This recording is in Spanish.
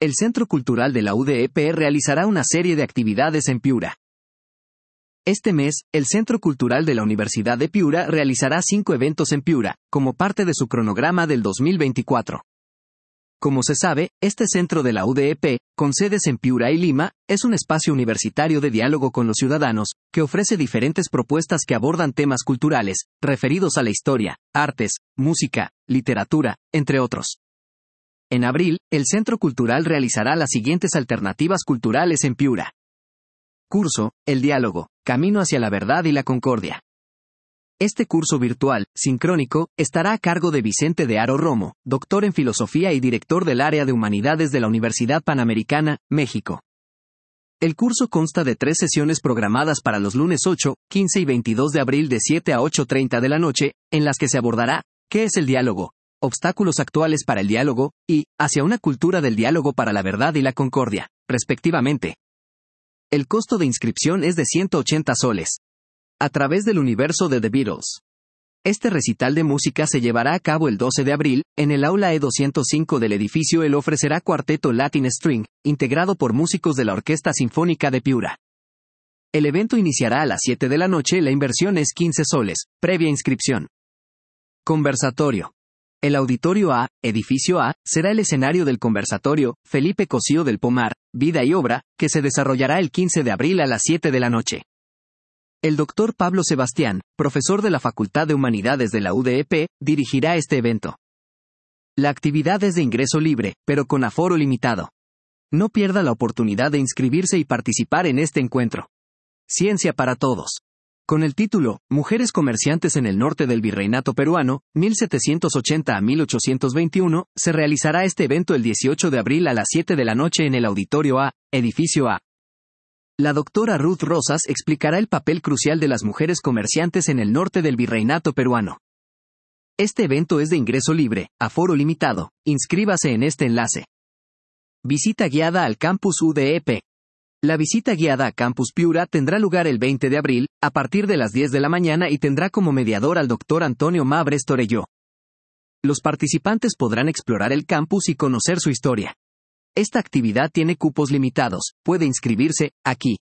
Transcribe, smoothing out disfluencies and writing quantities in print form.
el Centro Cultural de la UDEP realizará una serie de actividades en Piura. Este mes, el Centro Cultural de la Universidad de Piura realizará 5 eventos en Piura, como parte de su cronograma del 2024. Como se sabe, este centro de la UDEP, con sedes en Piura y Lima, es un espacio universitario de diálogo con los ciudadanos, que ofrece diferentes propuestas que abordan temas culturales, referidos a la historia, artes, música, literatura, entre otros. En abril, el Centro Cultural realizará las siguientes alternativas culturales en Piura. Curso, El Diálogo, Camino hacia la Verdad y la Concordia. Este curso virtual, sincrónico, estará a cargo de Vicente de Haro Romo, doctor en Filosofía y director del área de Humanidades de la Universidad Panamericana, México. El curso consta de 3 sesiones programadas para los lunes 8, 15 y 22 de abril de 7 a 8:30 de la noche, en las que se abordará ¿qué es el diálogo?, obstáculos actuales para el diálogo, y hacia una cultura del diálogo para la verdad y la concordia, respectivamente. El costo de inscripción es de 180 soles. A través del universo de The Beatles. Este recital de música se llevará a cabo el 12 de abril, en el aula E205 del edificio. Él ofrecerá cuarteto Latin String, integrado por músicos de la Orquesta Sinfónica de Piura. El evento iniciará a las 7 de la noche. La inversión es 15 soles, previa inscripción. Conversatorio. El Auditorio A, Edificio A, será el escenario del conversatorio Felipe Cosío del Pomar, Vida y Obra, que se desarrollará el 15 de abril a las 7 de la noche. El Dr. Pablo Sebastián, profesor de la Facultad de Humanidades de la UDEP, dirigirá este evento. La actividad es de ingreso libre, pero con aforo limitado. No pierda la oportunidad de inscribirse y participar en este encuentro. Ciencia para todos. Con el título, Mujeres comerciantes en el norte del Virreinato peruano, 1780 a 1821, se realizará este evento el 18 de abril a las 7 de la noche en el Auditorio A, Edificio A. La doctora Ruth Rosas explicará el papel crucial de las mujeres comerciantes en el norte del Virreinato peruano. Este evento es de ingreso libre, aforo limitado. Inscríbase en este enlace. Visita guiada al Campus UDEP. La visita guiada a Campus Piura tendrá lugar el 20 de abril, a partir de las 10 de la mañana y tendrá como mediador al Dr. Antonio Mabres Torelló. Los participantes podrán explorar el campus y conocer su historia. Esta actividad tiene cupos limitados, puede inscribirse aquí.